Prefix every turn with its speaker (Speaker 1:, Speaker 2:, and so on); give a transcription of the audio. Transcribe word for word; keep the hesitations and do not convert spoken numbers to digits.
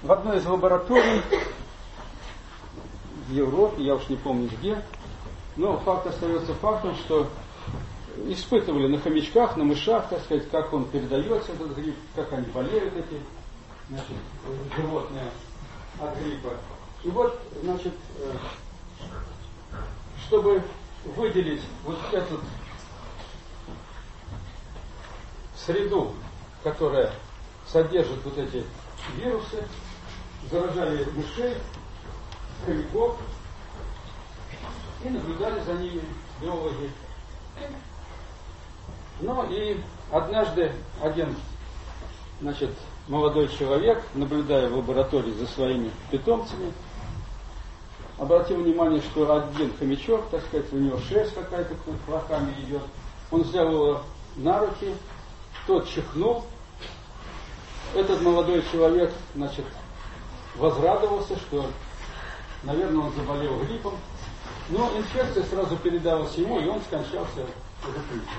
Speaker 1: в одной из лабораторий в Европе, я уж не помню где, но факт остается фактом, что испытывали на хомячках, на мышах, так сказать, как он передается, этот грипп, как они болеют, эти, значит, животные от гриппа. И вот, значит, чтобы выделить вот эту среду, которая содержит вот эти вирусы, заражали мышей, хомяков и наблюдали за ними биологи. Ну и однажды один, значит, молодой человек, наблюдая в лаборатории за своими питомцами, обратил внимание, что один хомячок, так сказать, у него шерсть какая-то клоками идет. Он взял его на руки, тот чихнул. Этот молодой человек, значит, возрадовался, что, наверное, он заболел гриппом. Но инфекция сразу передалась ему, и он скончался уже тут.